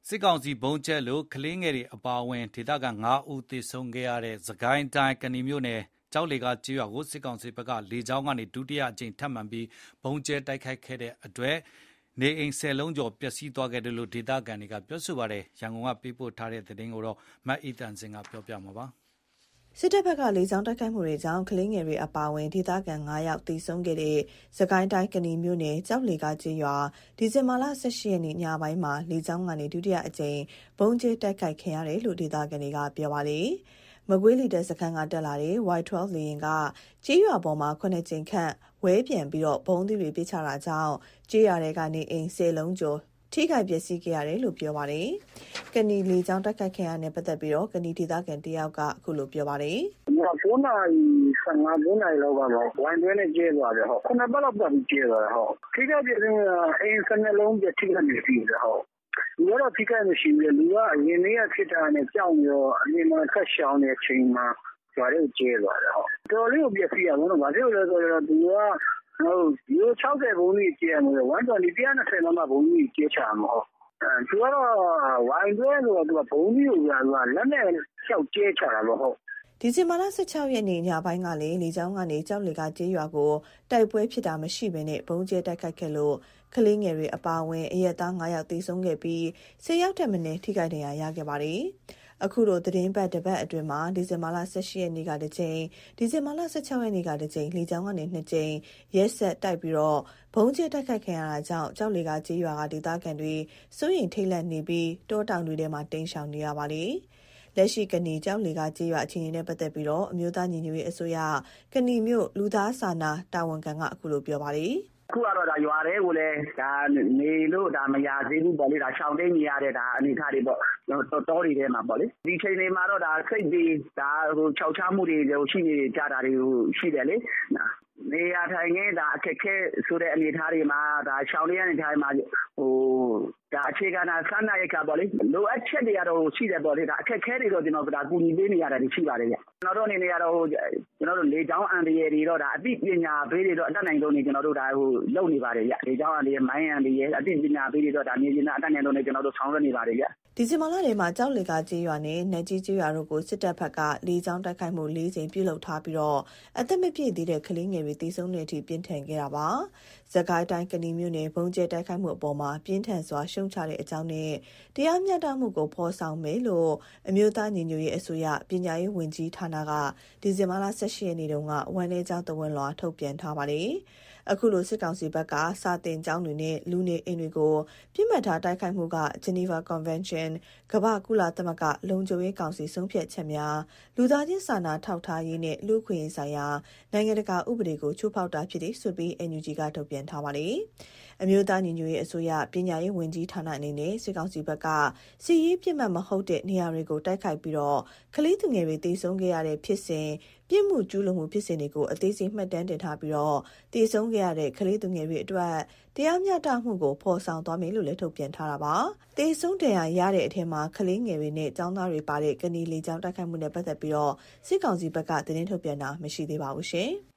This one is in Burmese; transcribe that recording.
စစ်ကောင်စီဘုံကျဲလို့ကလေးငယ်တွေအပါအဝင်ဒေသခံ9ဦးသေဆုံးခဲ့ရတဲ့စကိုင်းတိုင်းကဏီမြို့နယ်ကြောက်လေကကျေးရွာကိုစစ်ကောင်စီဘက်ကလေကြောင်းကနေဒုတိယအကြိမ်ထပ်မံပြီးဘုံကျဲတိုက်ခိုက်ခဲ့တဲ့အတွက်နေအိမ်10လုံးကျော်ပျက်စီးသွားခဲ့တယ်လို့ဒေသခံတွေကပြောဆိုပါတယ်။ရန်ကုန်ကပေးပို့ထားတဲ့သတင်းကိုမအီတန်စင်ကပြောပြမှာပါ။စစ်တပ်ဘက်ကလေကြောင်းတိုက်ခိုက်မှုတွေကြောင့်ကလေးငယ်တွေအပါအဝင်ဒေသခံ9ယောက်သေဆုံးခဲ့တဲ့စကိုင်းတိုင်းကဏီမြို့နယ်ကြောက်လေကကျေးရွာဒီဇင်ဘာလ18ရက်နေ့ညပိုင်းမှာလေကြောင်းကနေဒုတိယအကြိမ်ဘုံကျဲတိုက်ခိုက်ခဲ့ရတယ်လို့ဒေသခံတွေကပြောပါတယ်။မကွေးလီတဲ့စခန်းကတက်လာတဲ့ Y12 လေယာဉ်ကကျေးရွာပေါ်မှာ9ကြိမ်ခန့်ဝဲပြန်ပြီးဘုံသီးတွေပစ်ချတာကြောင့်ကျေးရွာတွေကနေအိမ်10လုံးကျော်ထိခိုက်ပျက်စီးခဲ့ရတယ်လို့ပြောပါတယ်။ကဏီလေကြောင်းတိုက်ခိုက်ခဲ့ရတဲ့ပတ်သက်ပြီးကဏီဒေသခံတယောက်ကအခုလိုပြောပါတယ်။9နာရီ15နာရီလောက်ကဝိုင်းတွဲနဲ့ကျဲသွားတယ်ဟုတ်ခုနပတ်လောက်ပြီးကျဲသွားတယ်ဟုတ်ထိခိုက်ပျက်စီးအိမ်12လုံးပြထိခိုက်နေပြီဟုတ်လူကတော့ထိခိုက်မရှိဘူးလူကအရင်နေ့ကဖြစ်တာနဲ့ကြောက်ရောအမြင်မှဆက်ရှောင်းတဲ့အချိန်မှာကျားလေးကျဲသွားတယ်ဟုတ်တော်လေးကိုပြည့်ရအောင်တော့ဘာဖြစ်လို့လဲဆိုတော့သူကဒီ60ဘုံကြီးကျဲမှာ120 120လောက်မှဘုံကြီးကျဲချမှာဟုတ်သူကတော့ဝိုင်းတွဲဆိုတော့သူကဘုံကြီးကိုလက်နဲ့လျှောက်ကျဲချတာပေါ့ဟုတ်ဒီဇင်ဘာလ16ရက်နေ့ညပိုင်းကလည်းလေကြောင်းကနေကြောက်လေကကျေးရွာကိုတိုက်ပွဲဖြစ်တာမရှိဘဲနဲ့ဘုံကျဲတိုက်ခိုက်ခဲ့လို့ကလေးငယ်တွေအပါအဝင်အရက်သား9ယောက်သေဆုံးခဲ့ပြီး10ယောက်ထက်မနည်းထိခိုက်ဒဏ်ရာရခဲ့ပါတယ်။အခုလိုသတင်းပတ်တစ်ပတ်အတွင်းမှာဒီဇင်ဘာလ18ရက်နေ့ကတစ်ကြိမ်ဒီဇင်ဘာလ16ရက်နေ့ကတစ်ကြိမ်လေကြောင်းကနေ2ကြိမ်ရက်ဆက်တိုက်ပြီးဘုံကျဲတိုက်ခိုက်ခံရတာကြောင့်ကြောက်လေကကျေးရွာကဒေသခံတွေစိုးရိမ်ထိတ်လန့်နေပြီးတောတောင်တွေထဲမှာတိမ်းရှောင်နေရပါတယ်။လက်ရှိကဏီကြောက်လေကကျေးရွာအခြေအနေနဲ့ပတ်သက်ပြီးအမျိုးသားညီညွတ်ရေးအစိုးရကဏီမြို့လူသားစာနာတာဝန်ခံကအခုလိုပြောပါတယ်။အခုကတော့ရွာထဲကိုလည်းနေလို့မရသေးဘူးပေါ့လေရှောင်တိမ်းနေရတဲ့အနေအထားတွေပေါ့တောတွေထဲမှာပေါ့လေဒီချိန်တွေမှာတော့စိတ်တွေခြောက်ခြားမှုတွေရှိနေကြတာတွေရှိတယ်လေနေရာထိုင်ခင်းအခက်ခဲဆိုတဲ့အနေအထားတွေမှာရှောင်ရတဲ့အနေအထားတွေမှာအခြေခံစားနပ်ရိက္ခာပေါ့လေလိုအပ်ချက်တွေကတော့ရှိတယ်ပေါ့လေအခက်ခဲတွေတော့ကျွန်တော်ကူညီပေးနေရတာတွေရှိပါတယ်ဗျကျွန်တော်တို့အနေနဲ့ကတော့ကျွန်တော်တို့လေကြောင်းအန်တရယ်တွေတော့အသိပညာပေးတွေတော့အတတ်နိုင်ဆုံးနေကျွန်တော်တို့လုပ်နေပါတယ်ဗျလေကြောင်းအန်တရယ်မိုင်းအန်တရယ်အသိပညာပေးတွေတော့မြေပြင်အတတ်နိုင်ဆုံးနေကျွန်တော်တို့ဆောင်ရွက်နေပါတယ်ဗျဒီဇင်ဘာလထဲမှာကြောက်လေကကျေးရွာနဲ့နတ်ကြီးကျေးရွာတို့ကိုစစ်တပ်ဘက်ကလေကြောင်းတိုက်ခိုက်မှု4ကြိမ်ပြုလုပ်ထားပြီးအသက်မပြည့်သေးတဲ့ကလေးငယ်တွေသေဆုံးတဲ့အထိပြင်းထန်ခဲ့တာပါ။စကိုင်းတိုင်းကဏီမြို့နယ်ဘုံကျဲတိုက်ခိုက်မှုအပေါ်မှာပြင်းထန်စွာရှုံချတဲ့အကြောင်းနဲ့တရားမျှတမှုကိုဖော်ဆောင်မယ်လို့အမျိုးသားညီညွတ်ရေးအစိုးရပညာရေးဝန်ကြီးဌာနကဒီဇင်ဘာလ18ရက်နေ့တုန်းကဝန်ထမ်းကြောင်းတဝန်လွှာထုတ်ပြန်ထားပါတယ်။အခုလိုစစ်ကောင်စီဘက်ကစာတင်ကျောင်းတွေနဲ့လူနေအိမ်တွေကိုပြစ်မှတ်ထားတိုက်ခိုက်မှုက Geneva Convention ကမ္ဘာကုလသမဂ္ဂလုံခြုံရေးကောင်စီဆုံးဖြတ်ချက်များလူသားချင်းစာနာထောက်ထားရေးနဲ့လူ့အခွင့်အရေးဆိုင်ရာနိုင်ငံတကာဥပဒေကိုချိုးဖောက်တာဖြစ်တယ်ဆိုပြီး NUG ကထုတ်ပြန်ထားပါတယ်။အမျိုးသားညီညွတ်ရေးအစိုးရပညာရေးဝန်ကြီးဌာနအနေနဲ့စစ်ကောင်စီဘက်ကစီရေးပြစ်မှတ်မဟုတ်တဲ့နေရာတွေကိုတိုက်ခိုက်ပြီးကလေးသူငယ်တွေသေဆုံးခဲ့ရတဲ့ဖြစ်စဉ်ပြစ်မှုကျူးလွန်မှုဖြစ်စဉ်တွေကိုအသေးစိတ်မှတ်တမ်းတင်ထားပြီးသေဆုံးခဲ့ရတဲ့ကလေးသူငယ်တွေအတွက်တရားမျှတမှုကိုဖော်ဆောင်သွားမယ်လို့လည်းထုတ်ပြန်ထားတာပါ။သေဆုံးဒဏ်ရာရတဲ့အထက်မှာကလေးငယ်တွေနဲ့ကျောင်းသားတွေပါတဲ့ကဏီလေကြောင်းတိုက်ခိုက်မှုနဲ့ပတ်သက်ပြီးစစ်ကောင်စီဘက်ကသတင်းထုတ်ပြန်တာမရှိသေးပါဘူးရှင်။